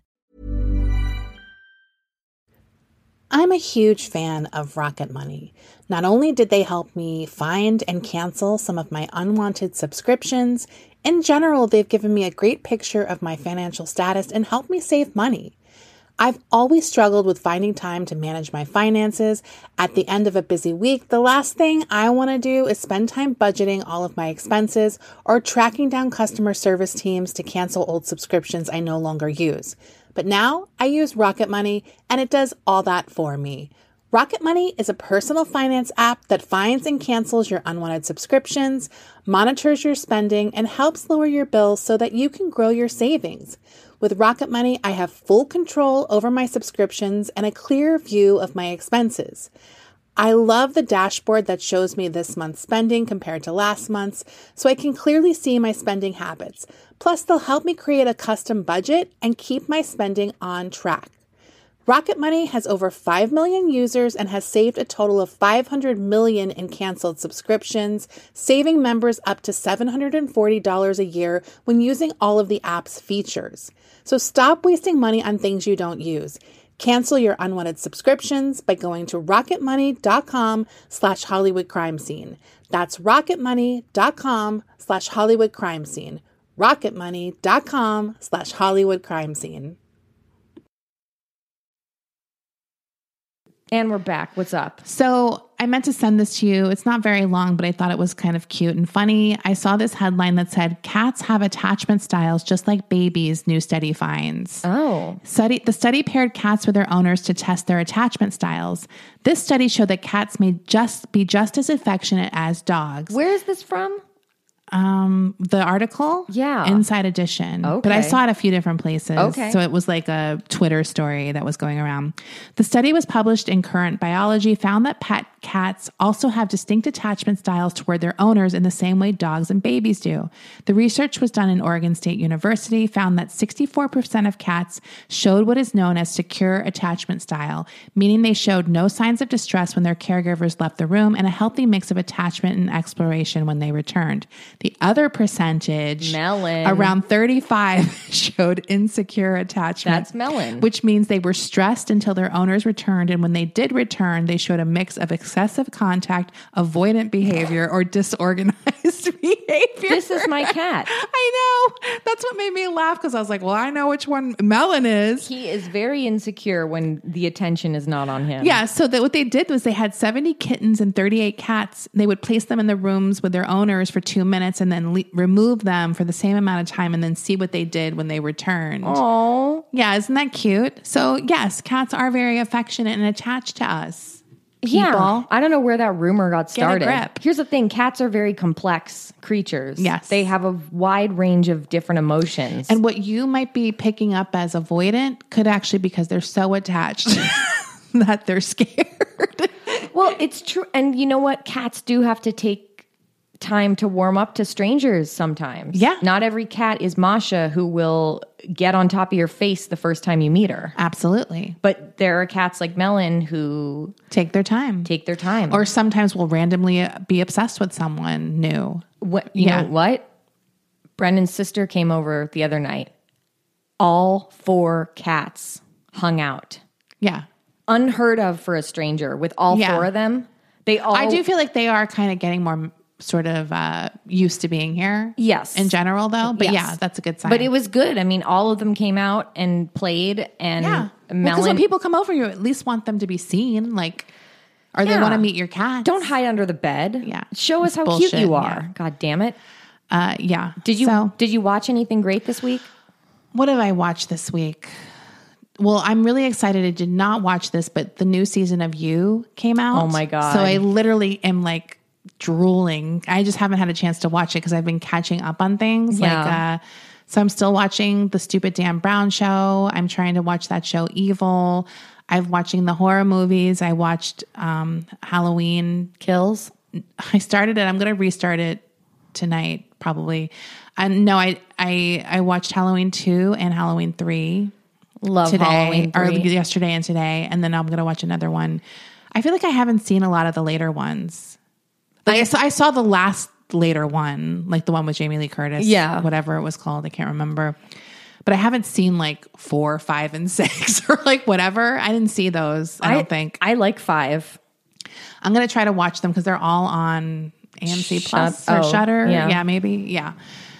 I'm a huge fan of Rocket Money. Not only did they help me find and cancel some of my unwanted subscriptions, in general, they've given me a great picture of my financial status and helped me save money. I've always struggled with finding time to manage my finances. At the end of a busy week, the last thing I want to do is spend time budgeting all of my expenses or tracking down customer service teams to cancel old subscriptions I no longer use. But now I use Rocket Money and it does all that for me. Rocket Money is a personal finance app that finds and cancels your unwanted subscriptions, monitors your spending, and helps lower your bills so that you can grow your savings. With Rocket Money, I have full control over my subscriptions and a clear view of my expenses. I love the dashboard that shows me this month's spending compared to last month's, so I can clearly see my spending habits. Plus, they'll help me create a custom budget and keep my spending on track. Rocket Money has over five million users and has saved a total of five hundred million dollars in canceled subscriptions, saving members up to seven hundred forty dollars a year when using all of the app's features. So stop wasting money on things you don't use. Cancel your unwanted subscriptions by going to rocketmoney.com slash Hollywood crime scene. That's rocketmoney.com slash Hollywood crime scene. rocketmoney.com slash Hollywood crime scene. And we're back. What's up? So I meant to send this to you. It's not very long, but I thought it was kind of cute and funny. I saw this headline that said, cats have attachment styles just like babies, new study finds. Oh. Study, the study paired cats with their owners to test their attachment styles. This study showed that cats may just be just as affectionate as dogs. Where is this from? Um, the article? Yeah. Inside Edition. Okay. But I saw it a few different places. Okay. So it was like a Twitter story that was going around. The study was published in Current Biology, found that pet cats also have distinct attachment styles toward their owners in the same way dogs and babies do. The research was done in Oregon State University, found that sixty-four percent of cats showed what is known as secure attachment style, meaning they showed no signs of distress when their caregivers left the room and a healthy mix of attachment and exploration when they returned. The other percentage, Melon. around thirty-five, showed insecure attachment. That's Melon. Which means they were stressed until their owners returned. And when they did return, they showed a mix of excessive contact, avoidant behavior, or disorganized behavior. This is my cat. I know. That's what made me laugh because I was like, well, I know which one Melon is. He is very insecure when the attention is not on him. Yeah, so that what they did was they had seventy kittens and thirty-eight cats. They would place them in the rooms with their owners for two minutes and then le- remove them for the same amount of time and then see what they did when they returned. Oh. Yeah, isn't that cute? So yes, cats are very affectionate and attached to us. People. Yeah. I don't know where that rumor got Get a started. grip. Here's the thing. Cats are very complex creatures. Yes. They have a wide range of different emotions. And what you might be picking up as avoidant could actually because they're so attached that they're scared. well, it's true. And you know what? Cats do have to take time to warm up to strangers sometimes. Yeah. Not every cat is Masha who will get on top of your face the first time you meet her. Absolutely. But there are cats like Melon who Take their time. take their time. Or sometimes will randomly be obsessed with someone new. What, you Yeah. know what? Brendan's sister came over the other night. All four cats hung out. Yeah. Unheard of for a stranger with all Yeah. four of them. They all I do feel like they are kind of getting more sort of uh, used to being here. Yes. In general, though. But Yes. yeah, that's a good sign. But it was good. I mean, all of them came out and played and yeah. Because Melon. when people come over, you at least want them to be seen. Like, or they Yeah. want to meet your cat. Don't hide under the bed. Yeah. Show us It's how bullshit, cute you are. yeah. God damn it. Uh, yeah. Did you So, did you watch anything great this week? what did I watch this week? Well, I'm really excited. I did not watch this, but the new season of You came out. Oh my God. So I literally am like drooling. I just haven't had a chance to watch it because I've been catching up on things. Yeah. Like, uh, so I'm still watching the stupid Dan Brown show. I'm trying to watch that show Evil. I'm watching the horror movies. I watched um, Halloween Kills? I started it. I'm going to restart it tonight, probably. And no, I, I, I watched Halloween two and Halloween three Love today Halloween or three. yesterday and today. And then I'm going to watch another one. I feel like I haven't seen a lot of the later ones. Like I saw, I saw the last later one, like the one with Jamie Lee Curtis. Yeah. Whatever it was called. I can't remember. But I haven't seen like four, five, and six or like whatever. I didn't see those. I, don't think. I like five. I'm going to try to watch them because they're all on A M C Plus Shut- or oh, Shudder. yeah. Yeah, maybe. Yeah.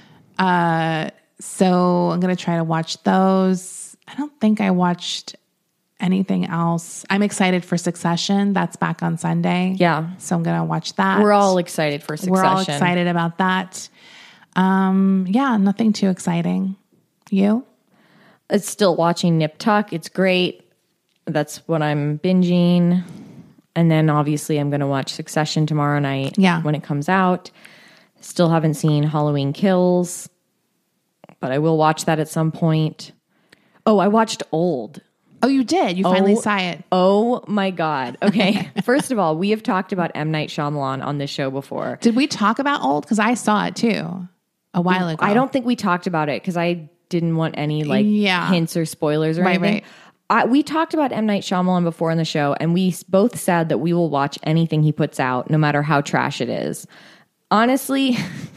Uh, so I'm going to try to watch those. I don't think I watched anything else. I'm excited for Succession. That's back on Sunday. Yeah. So I'm going to watch that. We're all excited for Succession. We're all excited about that. Um, yeah, nothing too exciting. You? It's still watching Nip Tuck. It's great. That's what I'm binging. And then obviously I'm going to watch Succession tomorrow night Yeah. when it comes out. Still haven't seen Halloween Kills, but I will watch that at some point. Oh, I watched Old. Oh, you did. You finally Oh. saw it. Oh my God. Okay. First of all, we have talked about M. Night Shyamalan on this show before. Did we talk about Old? Because I saw it too a while ago. I don't think we talked about it because I didn't want any like Yeah. hints or spoilers or Right, anything. right. I, we talked about M. Night Shyamalan before on the show, and we s- both said that we will watch anything he puts out, no matter how trash it is. Honestly,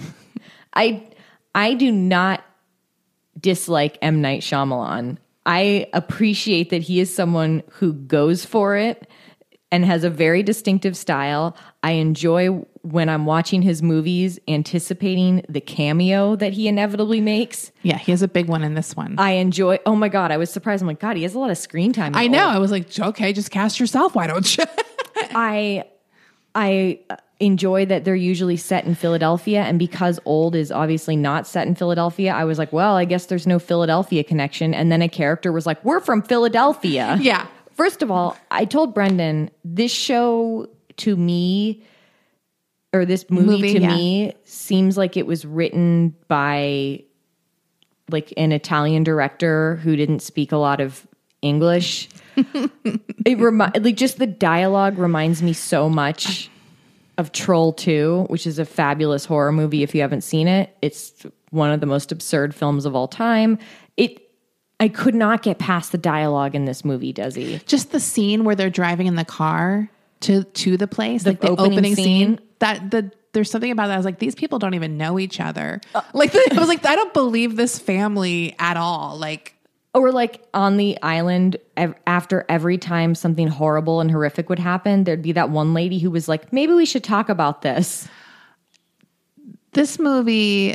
I I do not dislike M. Night Shyamalan. I appreciate that he is someone who goes for it and has a very distinctive style. I enjoy when I'm watching his movies, anticipating the cameo that he inevitably makes. Yeah, he has a big one in this one. I enjoy, oh my God, I was surprised. I'm like, God, he has a lot of screen time. in I know. Old. I was like, okay, just cast yourself. Why don't you? I I enjoy that they're usually set in Philadelphia, and because Old is obviously not set in Philadelphia, I was like, well, I guess there's no Philadelphia connection. And then a character was like, we're from Philadelphia. Yeah. First of all, I told Brendan, this show to me, or this movie, Movie, to yeah. me, seems like it was written by like an Italian director who didn't speak a lot of English. It remi- like just the dialogue reminds me so much of Troll two, which is a fabulous horror movie if you haven't seen it. It's one of the most absurd films of all time. It I could not get past the dialogue in this movie, Desi. Just the scene where they're driving in the car to to the place, The like the opening opening, scene. scene. That the there's something about that. I was like, these people don't even know each other. Like the, I was like, I don't believe this family at all. Like, Or like on the island, ev- after every time something horrible and horrific would happen, there'd be that one lady who was like, maybe we should talk about this. this movie,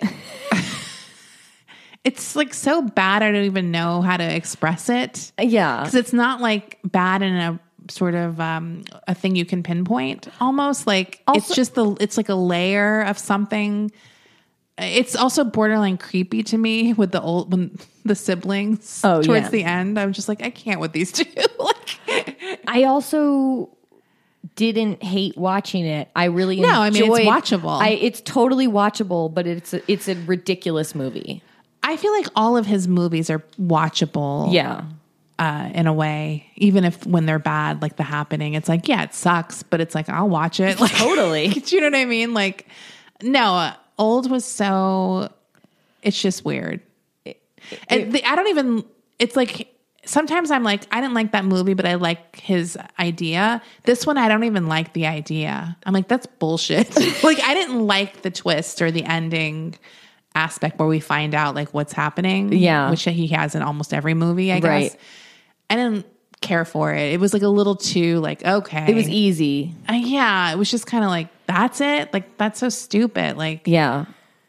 it's like so bad. I don't even know how to express it. Yeah. Because it's not like bad in a sort of um, a thing you can pinpoint. Almost like Also- it's just the it's like a layer of something. It's also borderline creepy to me with the old when the siblings Oh, towards yeah. the end. I'm just like, I can't with these two. Like, I also didn't hate watching it. I really No, I mean, it's enjoyed- watchable. I, it's totally watchable, but it's a, it's a ridiculous movie. I feel like all of his movies are watchable. Yeah. Uh, in a way, even if when they're bad, like The Happening, it's like, yeah, it sucks, but it's like, I'll watch it. Like, Totally. Do you know what I mean? Like, no, uh, Old was so, it's just weird. And the, I don't even, it's like, sometimes I'm like, I didn't like that movie, but I like his idea. This one, I don't even like the idea. I'm like, that's bullshit. Like, I didn't like the twist or the ending aspect where we find out like what's happening. Yeah. Which he has in almost every movie, I Right. guess. I didn't care for it. It was like a little too like, okay. It was easy. Uh, yeah. It was just kind of like, that's it? Like, that's so stupid. Like, Yeah.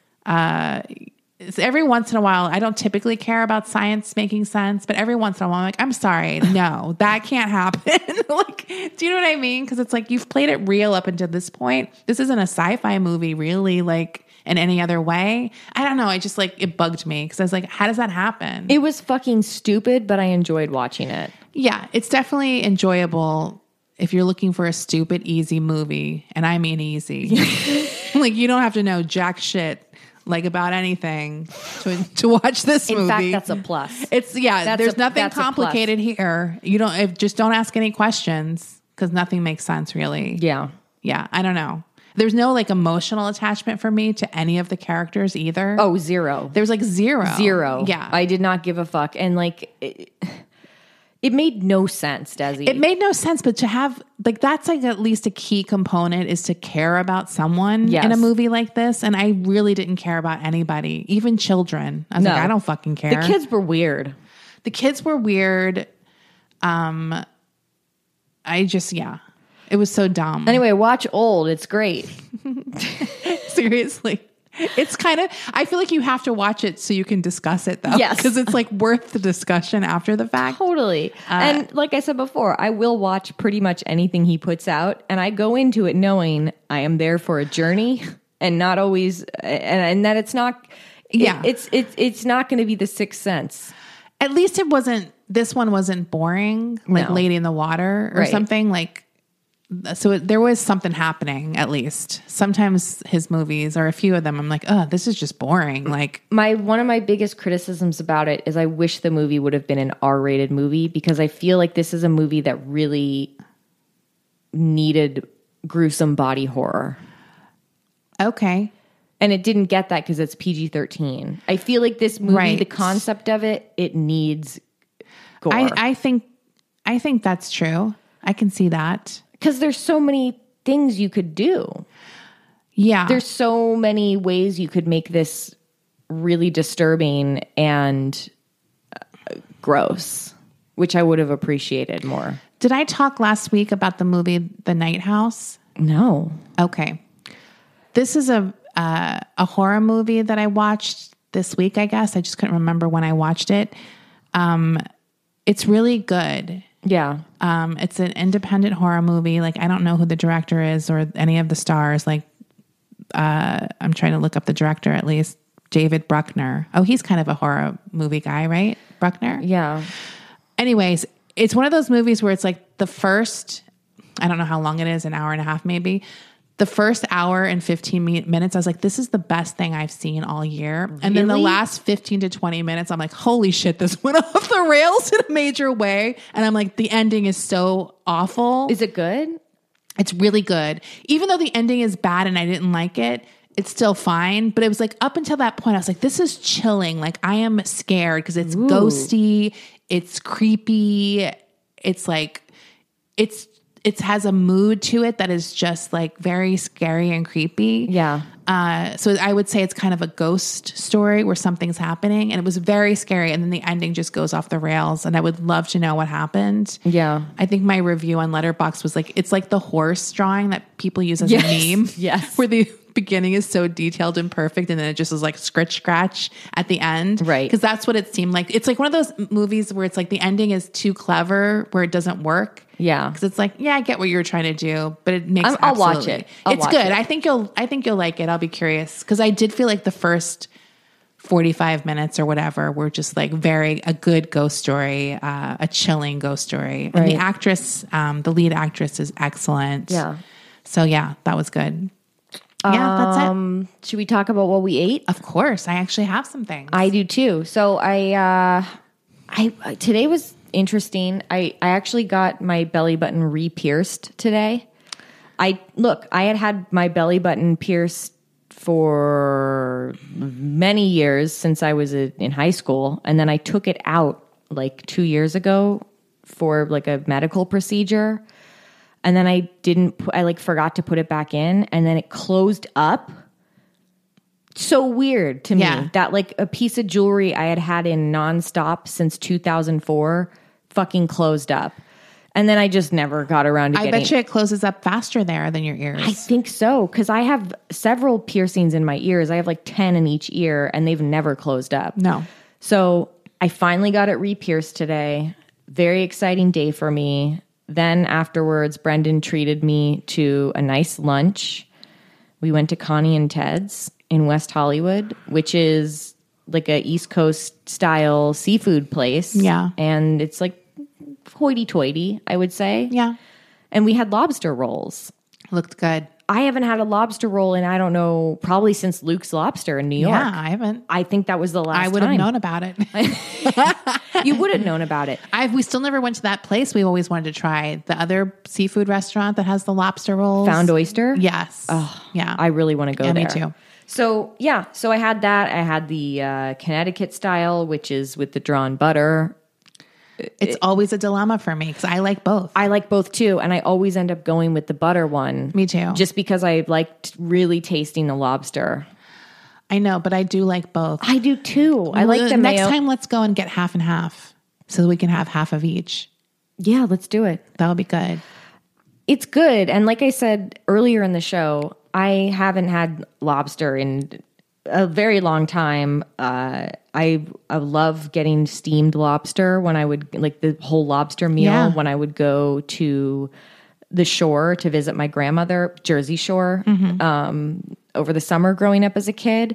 it's every once in a while, I don't typically care about science making sense, but every once in a while, I'm like, I'm sorry, no, that can't happen. Like, do you know what I mean? Because it's like, you've played it real up until this point. This isn't a sci-fi movie, really, like, in any other way. I don't know. I just like, it bugged me because I was like, how does that happen? It was fucking stupid, but I enjoyed watching it. Yeah, it's definitely enjoyable if you're looking for a stupid, easy movie, and I mean easy. Like, you don't have to know jack shit like about anything to to watch this In movie. fact, that's a plus. It's yeah. That's there's a- nothing that's a plus. complicated here. You don't if, just don't ask any questions because nothing makes sense really. Yeah. Yeah, I don't know. There's no like emotional attachment for me to any of the characters either. Oh, zero. There's like zero, Zero. Yeah, I did not give a fuck. And like, it, it made no sense, Desi. it made no sense, but to have like that's like at least a key component is to care about someone Yes. in a movie like this. And I really didn't care about anybody, even children. I was No. like, I don't fucking care. The kids were weird. the kids were weird. Um, I just yeah, it was so dumb. Anyway, watch Old. It's great. Seriously. It's kind of, I feel like you have to watch it so you can discuss it though. Yes. Because it's like worth the discussion after the fact. Totally. and like I said before, I will watch pretty much anything he puts out, and I go into it knowing I am there for a journey and not always, and, and that it's not, it- Yeah. it's it's it's not going to be the Sixth Sense. At least it wasn't, this one wasn't boring, like No. Lady in the Water or Right. something like, so it, there was something happening at least. Sometimes his movies or a few of them, I'm like, oh, this is just boring. Like, My one of my biggest criticisms about it is I wish the movie would have been an R-rated movie, because I feel like this is a movie that really needed gruesome body horror. okay. And it didn't get that because it's P G thirteen. I feel like this movie, Right. the concept of it, it needs gore. I, I think, I think that's true. I can see that. Because there's so many things you could do. Yeah. There's so many ways you could make this really disturbing and uh, gross, which I would have appreciated more. Did I talk last week about the movie The Night House? No. Okay. This is a uh, a horror movie that I watched this week, I guess. I just couldn't remember when I watched it. Um, it's really good. Yeah. Um, it's an independent horror movie. Like, I don't know who the director is or any of the stars. Like, uh, I'm trying to look up the director at least. David Bruckner. Oh, he's kind of a horror movie guy, right? Bruckner? Yeah. Anyways, it's one of those movies where it's like the first, I don't know how long it is, an hour and a half maybe. The first hour and fifteen minutes, I was like, this is the best thing I've seen all year. And then the Really? last fifteen to twenty minutes, I'm like, holy shit, this went off the rails in a major way. And I'm like, the ending is so awful. Is it good? It's really good. Even though the ending is bad and I didn't like it, it's still fine. But it was like up until that point, I was like, this is chilling. Like, I am scared because it's Ooh. ghosty. It's creepy. It's like, it's, it has a mood to it that is just like very scary and creepy. Yeah. Uh, so I would say it's kind of a ghost story where something's happening, and it was very scary. And then the ending just goes off the rails, and I would love to know what happened. Yeah. I think my review on Letterboxd was like, it's like the horse drawing that people use as Yes. a meme. Yes. Where the beginning is so detailed and perfect, and then it just is like scratch scratch at the end. Right. Because that's what it seemed like. It's like one of those movies where it's like the ending is too clever where it doesn't work. Yeah. Because it's like, yeah, I get what you're trying to do, but it makes I'm- I'll watch absolutely- it. I'll it's watch good. it. I think you'll I think you'll like it. I'll be curious. Because I did feel like the first forty-five minutes or whatever were just like very a good ghost story, uh, a chilling ghost story. And the Right. actress, um, the lead actress is excellent. Yeah. So yeah, that was good. Yeah, that's it. Um, should we talk about what we ate? Of course, I actually have some things. I do too. So I, uh, I today was interesting. I I actually got my belly button re-pierced today. I look, I had had my belly button pierced for many years since I was a, in high school, and then I took it out like two years ago for like a medical procedure. And then I didn't, pu- I like forgot to put it back in, and then it closed up. So weird to me Yeah. that like a piece of jewelry I had had in nonstop since two thousand four fucking closed up. And then I just never got around to I getting bet you it closes up faster there than your ears. I think so, because I have several piercings in my ears. I have like ten in each ear, and they've never closed up. No. So I finally got it re-pierced today. Very exciting day for me. Then afterwards, Brendan treated me to a nice lunch. We went to Connie and Ted's in West Hollywood, which is like a East Coast style seafood place. Yeah. And it's like hoity-toity, I would say. Yeah. And we had lobster rolls. Looked good. I haven't had a lobster roll in, I don't know, probably since Luke's Lobster in New York. Yeah, I haven't. I think that was the last I would have time. known about it. You would have known about it. I we still never went to that place we always wanted to try. The other seafood restaurant that has the lobster rolls. Found Oyster? Yes. Oh, yeah. I really want to go Yeah, me there. too. So, yeah. So I had that. I had the uh, Connecticut style, which is with the drawn butter. It's always a dilemma for me because I like both. I like both too. And I always end up going with the butter one. Me too. Just because I liked really tasting the lobster. I know, but I do like both. I do too. I like Well, the next mayo. time. Let's go and get half and half so that we can have half of each. Yeah, let's do it. That would be good. It's good. And like I said earlier in the show, I haven't had lobster in a very long time. Uh, I, I love getting steamed lobster when I would, like the whole lobster meal, Yeah. when I would go to the shore to visit my grandmother, Jersey Shore, Mm-hmm. um, over the summer growing up as a kid.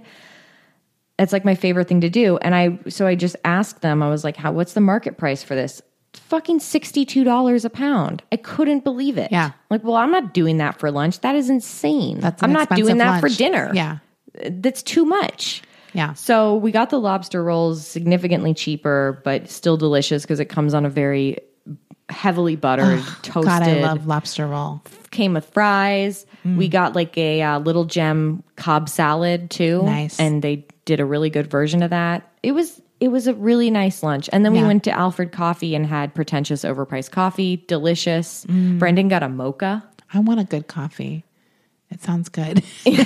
It's like my favorite thing to do. And I, so I just asked them, I was like, how, what's the market price for this? Fucking sixty-two dollars a pound. I couldn't believe it. Yeah. Like, well, I'm not doing that for lunch. That is insane. That's an I'm not doing expensive that for lunch. dinner. Yeah. That's too much. Yeah. So we got the lobster rolls significantly cheaper, but still delicious because it comes on a very heavily buttered, toasted. God, I love lobster roll. Came with fries. We got like a uh, Little Gem Cobb salad too. Nice. And they did a really good version of that. It was it was a really nice lunch. And then we Yeah. went to Alfred Coffee and had pretentious overpriced coffee. Delicious. Brendan got a mocha. I want a good coffee. It sounds good.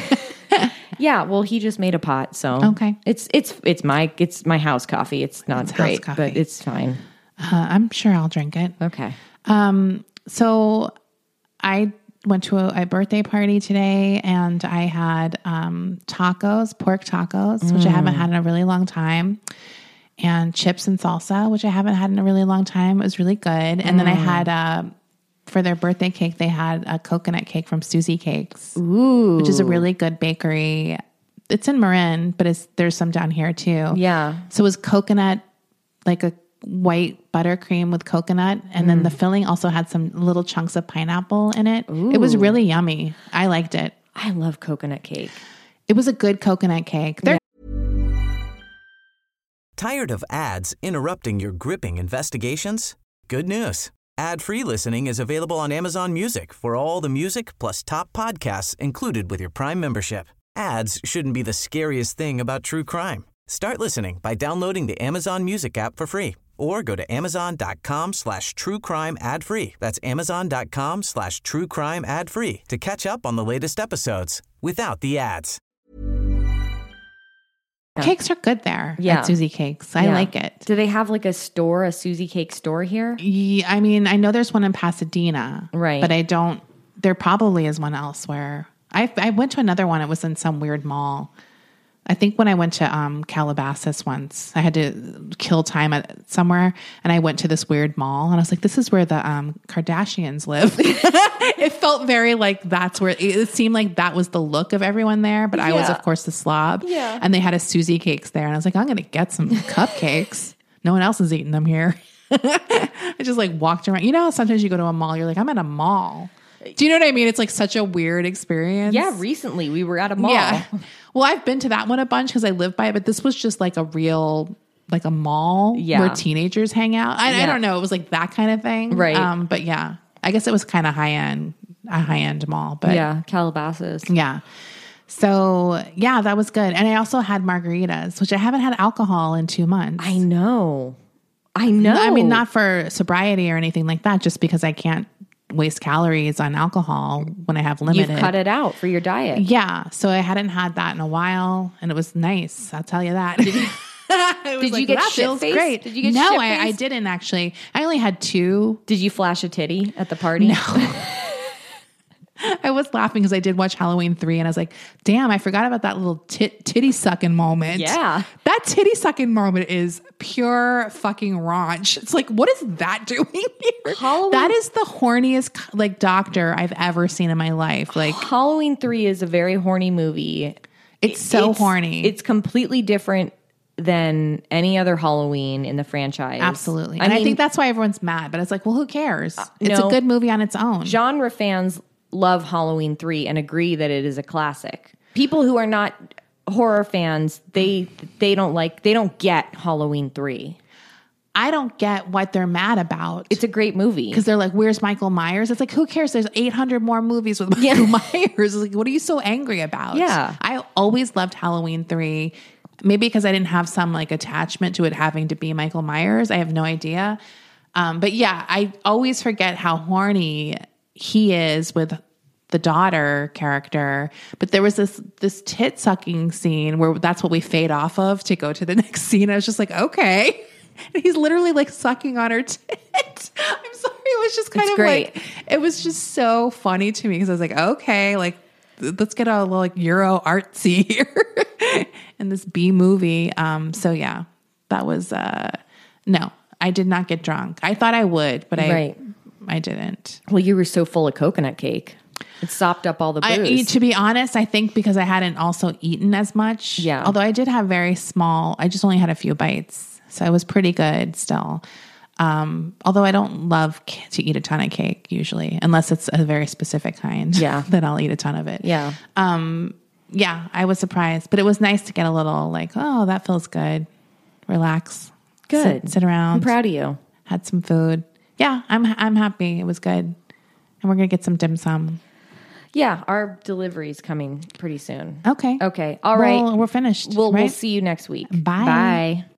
Yeah, well, he just made a pot, so Okay. It's it's it's my it's my house coffee. It's not It's house great, coffee. but it's fine. Uh, I'm sure I'll drink it. Okay. Um, so I went to a, a birthday party today and I had um, tacos, pork tacos, which I haven't had in a really long time. and chips and salsa, which I haven't had in a really long time. It was really good. And mm. then I had, uh, for their birthday cake, they had a coconut cake from Susie Cakes, Ooh. which is a really good bakery. It's in Marin, but it's, there's some down here too. Yeah. So it was coconut, like a white buttercream with coconut. And mm. then the filling also had some little chunks of pineapple in it. Ooh. It was really yummy. I liked it. I love coconut cake. It was a good coconut cake. They're Yeah. Tired of ads interrupting your gripping investigations? Good news. Ad-free listening is available on Amazon Music for all the music plus top podcasts included with your Prime membership. Ads shouldn't be the scariest thing about true crime. Start listening by downloading the Amazon Music app for free or go to amazon.com slash true crime ad free. That's amazon.com slash true crime ad free to catch up on the latest episodes without the ads. Cakes are good there Yeah. at Susie Cakes. I Yeah. like it. Do they have like a store, a Susie Cake store here? Yeah, I mean, I know there's one in Pasadena. Right. But I don't, there probably is one elsewhere. I I went to another one. It was in some weird mall. I think when I went to um, Calabasas once, I had to kill time at somewhere, and I went to this weird mall, and I was like, "This is where the um, Kardashians live." It felt very like that's where it seemed like that was the look of everyone there. But I was, Yeah. of course, the slob. Yeah. And they had a Susie Cakes there, and I was like, "I'm going to get some cupcakes. No one else is eating them here." I just like walked around. You know, sometimes you go to a mall, you're like, "I'm at a mall." Do you know what I mean? It's like such a weird experience. Yeah, recently we were at a mall. Yeah. Well, I've been to that one a bunch because I live by it, but this was just like a real, like a mall Yeah. where teenagers hang out. I, Yeah. I don't know. It was like that kind of thing. Right. Um, but yeah, I guess it was kind of high end, a high end mall. But Yeah, Calabasas. yeah. So yeah, that was good. And I also had margaritas, which I haven't had alcohol in two months. I know. I know. I mean, not for sobriety or anything like that, just because I can't waste calories on alcohol when I have limited. You've cut it out for your diet. Yeah. So I hadn't had that in a while, and it was nice. I'll tell you that. Did you, Did you get shit-faced? Great. Did you get no, I, shit-faced? I didn't actually. I only had two. Did you flash a titty at the party? No. I was laughing because I did watch Halloween three, and I was like, damn, I forgot about that little tit- titty sucking moment. Yeah. That titty sucking moment is pure fucking raunch. It's like, what is that doing here? Halloween- That is the horniest like doctor I've ever seen in my life. Like, Halloween three is a very horny movie. it's so horny. It's completely different than any other Halloween in the franchise. Absolutely. I And I, mean, think that's why everyone's mad. But it's like, well, who cares? It's no. a good movie on its own. genre fans love Halloween three and agree that it is a classic. People who are not horror fans, they they don't like they don't get Halloween three. I don't get what they're mad about. It's a great movie. Because they're like, where's Michael Myers? It's like, who cares? There's eight hundred more movies with Michael Yeah. Myers. It's like, what are you so angry about? Yeah. I always loved Halloween three. Maybe because I didn't have some like attachment to it having to be Michael Myers. I have no idea. Um, but yeah, I always forget how horny he is with the daughter character. But there was this this tit sucking scene where that's what we fade off of to go to the next scene. I was just like, okay. And he's literally like sucking on her tit. I'm sorry. It was just kind It's of great. like, it was just so funny to me because I was like, okay, like let's get a little like Euro artsy here in this B movie. Um, so yeah, that was, uh, no, I did not get drunk. I thought I would, but I, Right. I didn't. Well, you were so full of coconut cake. It sopped up all the booze. I, to be honest, I think because I hadn't also eaten as much. Yeah. Although I did have very small, I just only had a few bites. So it was pretty good still. Um, although I don't love c- to eat a ton of cake usually, unless it's a very specific kind. Yeah. Then I'll eat a ton of it. yeah. Um, yeah, I was surprised, but it was nice to get a little like, oh, that feels good. Relax. Good. Sit, sit around. I'm proud of you. Had some food. Yeah, I'm I'm happy. It was good. And we're going to get some dim sum. Yeah, our delivery's coming pretty soon. Okay. Okay. All right. Well, we're finished. We'll, right? we'll see you next week. Bye. Bye.